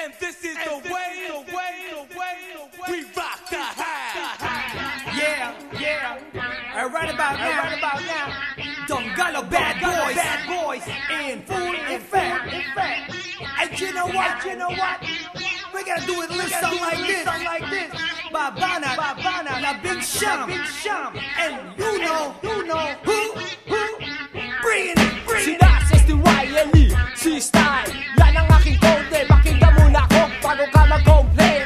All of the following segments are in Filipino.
And this is the way we rock the house. Yeah. Right about now, Donggalo bad boys in full effect. And you know what? We gotta do it a little something like this. Babana, La Big Sham, and you know who? Bring it. Sina STYLE, C-Style. Yan ang aking code, pakinggan muna ako bago ka mag-complain.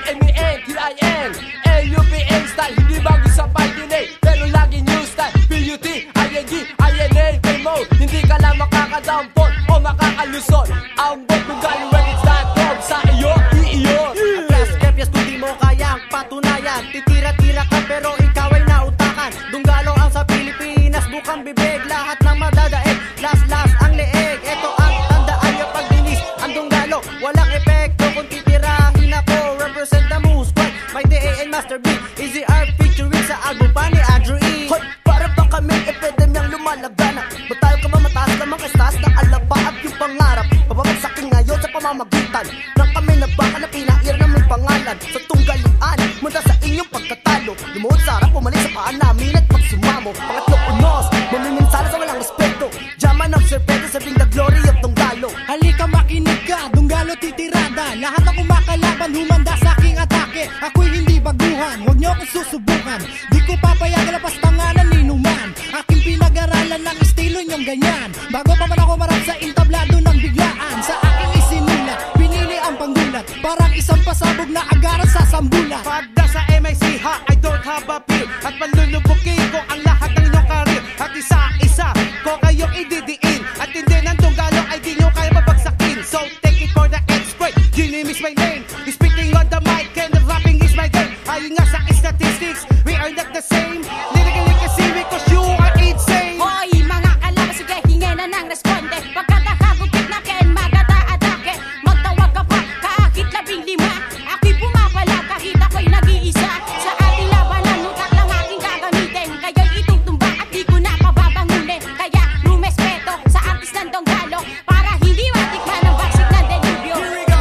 MENTIN, LUPA style. Hindi bago sa pag-delay, pero lagi new style. PUT, ING, INA, K-Mode. Hindi ka lang makakadampot o makakalusot. Ang botbugaluwagits.com sa iyo, iiyon. Atras, kepyas kung di mo kayang patunayan. Titira-tira ka pero ikaw ay nautakan. Donggalo ang sa Pilipinas, bukang bibig. Lahat ng madadaig, last ang leeg. Ito ang tandaan niyo pag dinis ang Donggalo. Walang epekto kung titirahin ako. Represent the moose squad, by DA and Master B. Easy art featuring sa album pa ni Andrew E. Hoy, para ba kami epidemyang lumalagana? Ba't tayo ka ba mataas lamang kastas ng alaba at yung pangarap? Pababagsakin ngayon sa pamamagitan ng kami na baka na pinair na may pangalan. Sa tunggalian, mula sa inyong pagkatalo. Lumuhod sa harap, pumalit sa paan namin at pagsumamo. Pangatlo unos, mamiminsala sa walang respeto. Jaman of serpente, serving the glory of Donggalo. Halika makinig ka, Donggalo titirada. Lahat ng kumakalaban, humanda sa aking atake. Ako'y hindi baguhan, huwag niyo akong susubukan. Di ko papayagan na pastanganan ninuman. Aking pinag-aralan ng estilo niyong ganyan. Bago pa man ako marap sa intablado ng biglaan. Sa aking isinila, pinili ang panggulat. Parang isang pasabog na agaran sa sambulat. Pagda sa MIC ha, I don't have a feel. At panlulubukin ko ang lahat ng inyong karir. At isa-isa ko kayong ididiin. At hindi ng Donggalo ay di nyo kaya mabagsakin. So take it for the expert, Ginny is my name. Spitting on the mic and the rapping is my game. Ayon nga sa statistics, we are not the same. Lyrically kasi because you are insane. Hoy, mga kalaban, sige, hingi na ng responde. Pagkatahagupit na ken, magata-atake. Magtawag ka pa, kahit 15. Ako'y pumapala, kahit ako'y nag-iisa. Sa ating labanan, nutak lang aking gagamitin. Kaya'y itutumba at di ko na pababangunin. Kaya rumespeto sa artist ng Donggalo, para hindi matikman ang baksik ng delubyo.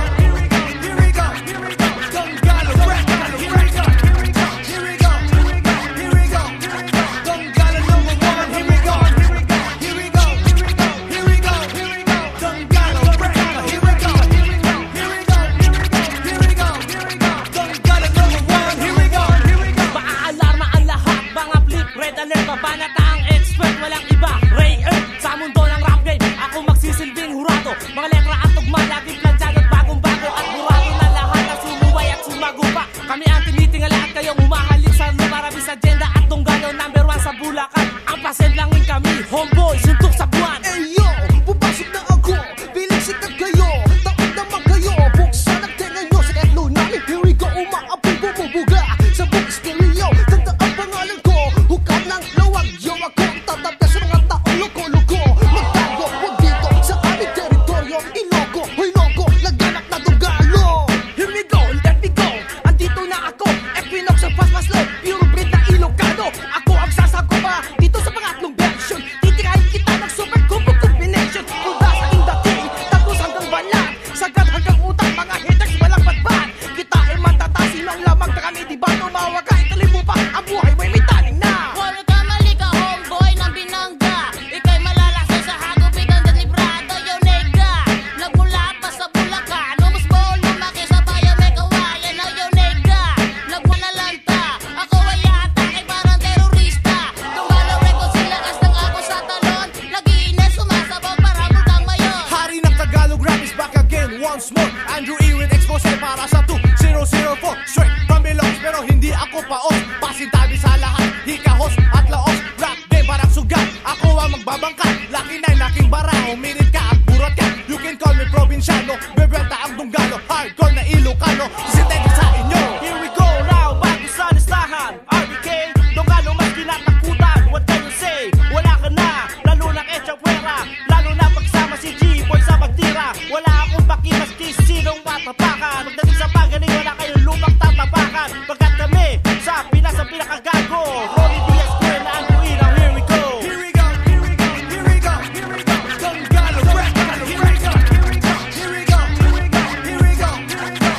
Here we go. Donggalo rap. Here we go. Donggalo number one. Here we go. Donggalo rap. Here we go. Donggalo number one. Here we go. Maaalarma ang lahat, mga flip, red alert. Babanata ang expert, walang iba. Ray Earth, sa mundo ng rap game, ako magsisilbing hurado. Mga letra at tugma, laging plansyado at bagong-bago. At burado na lahat na sumuway at sumagupa. Kami ang tinitingala at kayong humahalik sa lumarabis agenda. At Donggalo number one sa Bulacan. Ang pasend langin kami, homeboy, suntok sa buwan. Eyo, pupasok na ako, piling sikat kayo. Takot naman kayo, buksan ang tenga nyo sa etlo namin. Here we go, umaapoy bumubuga sa book stereo. Tanda ang pangalan ko, hukad ng lawag. Yo, ako ang tatabda sa mga taong loko-loko. Magtago, huwag dito sa aming teritoryo. Iloko, hoy loko, naganak na Donggalo. Here we go, let me go. Andito na ako, Equinox sa fast low. Pure breed na Ilocano. Ako ang sasagopa dito sa pangatlong version. Titirahin kita ng super combo combination. Mula sa aking dating, tagos hanggang balat. Sagad hanggang utang, mga haters walang batbat. Kita ay matatasin ng lamang na kami. Di ba tumawa ka, ituloy mo pa ang buhay mo'y may taning na. Huwag ka malika, homeboy ng binangga. Ika'y malalaksa sa hagupitan ng librado, yo nega. Nagmula pa sa Bulacan, umusbol lumaki sa bayan may kawayan na yo nega. Nagmanalanta, ako ay atake parang terorista. Donggalo record silakas ng ako sa talon. Nag-iinay sumasabaw para multang mayon. Hari ng Tagalog rap is back again once more. Andrew E. with expose para sa 2004. Straight from below, pero hindi ako paos. Pasintabi sa lahat, hikahos at laos. Rap game parang sugat, ako ang magbabangka. Laki na laking bara, umirit ka at burat ka. You can call me probinsyano, bebenta ang Donggalo. Hardcore na Ilocano, sisinteng sa inyo. Here we go now, bago sa listahan. RBK, Donggalo mas kinatakutan. What can you say? Wala ka na, lalo na Echapuera. Lalo na pagsama si G-Boy sa pagtira. Wala akong pakimaski, sinong matapakan. Magdating sa pagaling, wala kayong lumang tatapakan. Pagkat kami, sa Pinas ang pinakagago. Rolly Diaz, Gwen, na Andrew E. Now here we go. Here we go. Donggalo rap. Here we go.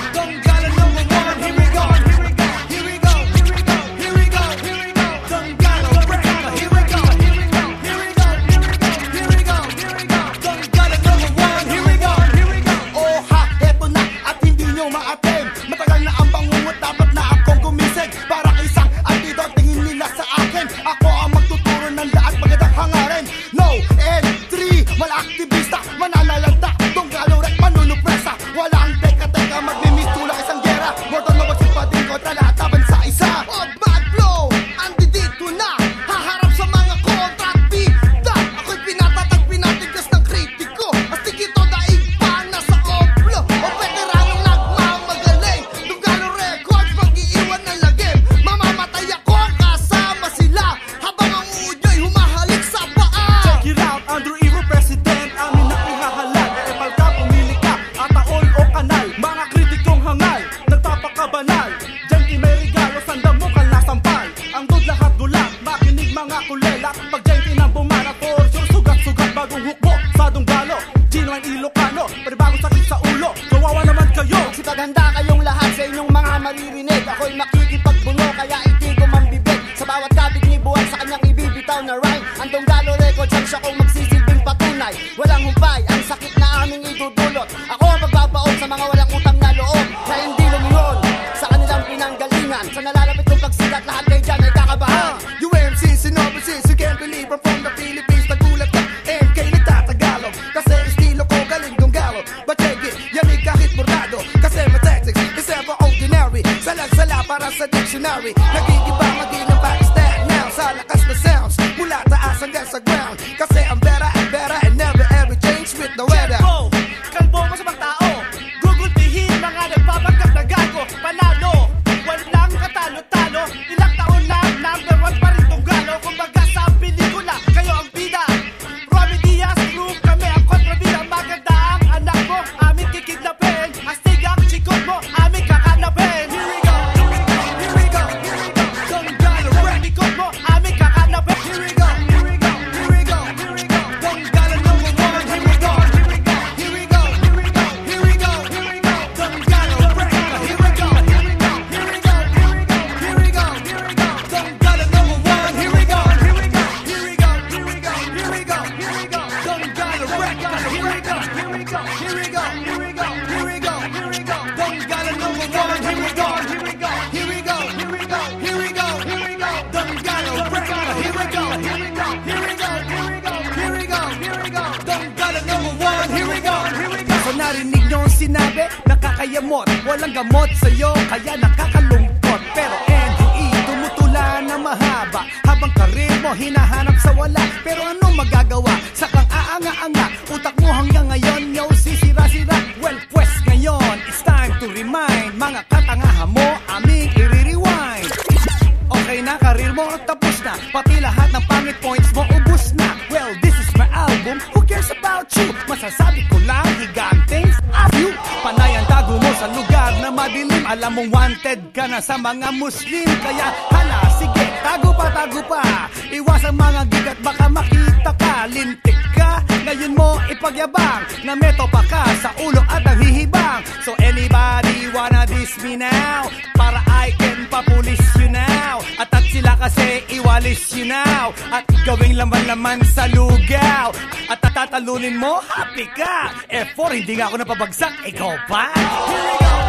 ka magmimiss tulak isang gera. Mortal na magsipading kontra lahat laban sa isa. Oh, mad flow, andi dito na. Haharap sa mga contract bida. Ako'y pinatatag, pinatigas ng kritiko. Astig ito daig pa nasa oblo. O veteranong nagmamagaling. Dunggalo records, mag-iiwan ng lagim. Mamamatay ako kasama sila. Habang ang uudyo'y humahalik sa paa. Check it out, Andrew Iro, President. Amin na ihahalal. Epal ka, pumili ka, ataol o kanal. Mga kritikong hangal, nagpapakabanal. Diyan ki may regalo, sanda mo kal nasampal. Ang dod lahat gulat, makinig mga kulela. Pag diyan ki nang bumana, for sure, sugat-sugat bagong hukbo. Sa Dunggalo, Genuine Ilocano, panibagong sakit sa ulo. Kawawa naman kayo. Sipaganda kayong lahat sa inyong mga maririnig. Ako'y makikipagbuno kaya hindi ko mambibig. Sa bawat kapit ni buwan sa kanyang ibibitaw na rhyme. Ang Dunggalo Records ang siya kong magsisilbing patunay. Walang humpay, ang sakit na aming idudulot. Ako ang pagbabaon sa mga walang utang na loob na hindi lumingon sa kanilang pinanggalingan. Sa nalalapit kong pagsikat, lahat kayo dyan ay kakabahan. UMC, Sinopolis, you can't believe I'm from the Philippines. Nagulat ka, MK nagtatagalog. Kasi estilo ko galing Dunggalo. But check it, yanig kahit bordado. Kasi matactics is ever ordinary. Salag-sala para sa dictionary. Nagigiba mag-ilang backstab now. Sa lakas na sounds, mula taas hanggang sa ground. Kasi I'm better and never ever change with the weather. Jericho, kalbo mo sa mga tao. Gugulpihin mga nagpapagkat na gago. Panalo, walang katalo-talo. Ilang taon na, number one pa rin Dunggalo. Kumbaga sa pelikula, kayo ang bida. Romy Diaz, crew, kami ang kontrabida. Maganda ang anak mo, aming kikidnapin. Astig ang chikot mo, aming kakanapin. Here we go, here we go, here we go. Dunggalo, record mo, aming kakanapin. Here we go, here we go, here we go, here we go. Dunggalo number one, here we go, here we go, here we go, here we go, here we go. Dunggalo record, here we go, here we go, here we go, here we go, here we go, here we go. Dunggalo number one, here we go, here we go, here we go, here we go, here we go, here we go. Dunggalo record, here we go, here we go, here we go, here we go, here we go, here we go. Dunggalo number one, here we go, here we go, here we go, here we go, here we go, here we go. Dunggalo record, here we go, here we go, here we go, here we go, here we go, here we go. Dunggalo number one, here we go, here we go. So narinig nyo ang sinabi, nakakayamot. Walang gamot sa'yo, kaya nakakalungkot. Pero Andrew E, tumutula na mahaba. Habang karir mo, hinahanap sa wala. Pero ano magagawa? Sa kang aanga-anga, utak mo hanggang ngayon, yo, sisira-sira. Well, pues ngayon, it's time to remind. Mga katangahan mo, aming i-rewind. Okay na, karir mo, tapos na. Pati lahat ng pangit points mo, ubus na. Well, this is my album, who cares about you? Masasabi ko lang, higanteng of you. Panay ang tago mo sa lugar na madilim. Alam mong wanted ka na sa mga Muslim. Kaya hala, sige, tago pa. Iwas ang mga gigat, baka makita ka. Lintik ka, ngayon mo ipagyabang. Na meto pa ka sa ulo at ang hihibang. So anybody wanna diss me now? Para I can papulis you now. At sila kasi iwalis you now. At gawing laman-laman sa lugaw. At tatalunin mo, happy ka. F4, hindi nga ako napabagsak, ikaw pa. Here we go.